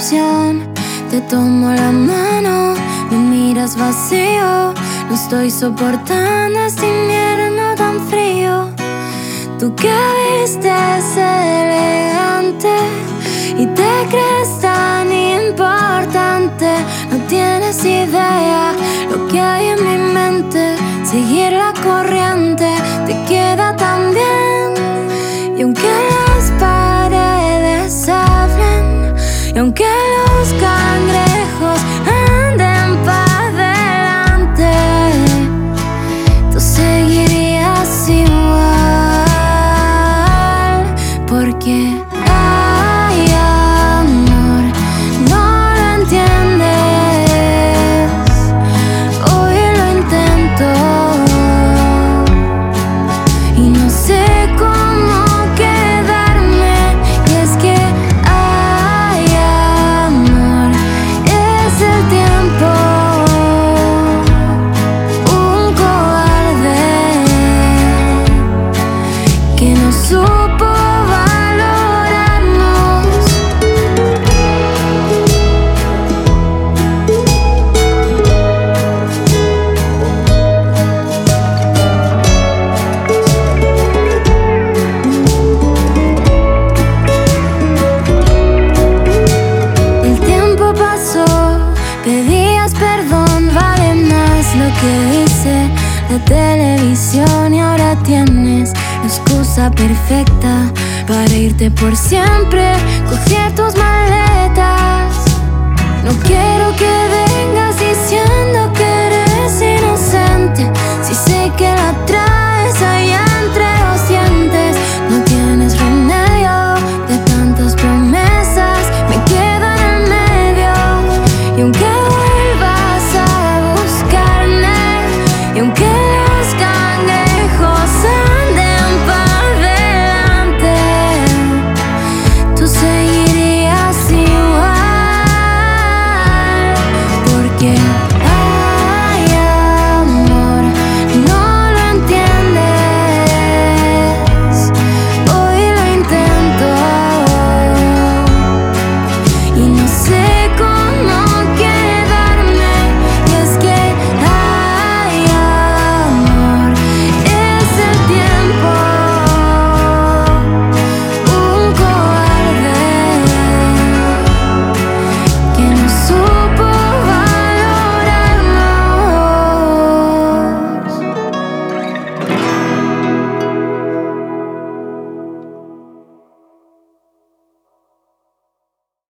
opción. Te tomo la mano, me miras vacío. No estoy soportando este invierno tan frío. Tú que vistes elegante y te crees tan importante. No tienes idea lo que hay en mi mente. Seguir la corriente te queda tan bien. Y aunque las paredes hablen, y aunque los cangrejos anden pa' delante, tú seguirías igual. Porque ay, amor, no lo entiendes. Hoy lo intento y no sé cómo quedarme. Y es que ay, amor, es el tiempo un cobarde que no supo valorarnos. El tiempo pasó, pedías perdón, vale más lo que dice la televisión. Y ahora tienes la excusa perfecta para irte por siempre. Cogí tus maletas, no quiero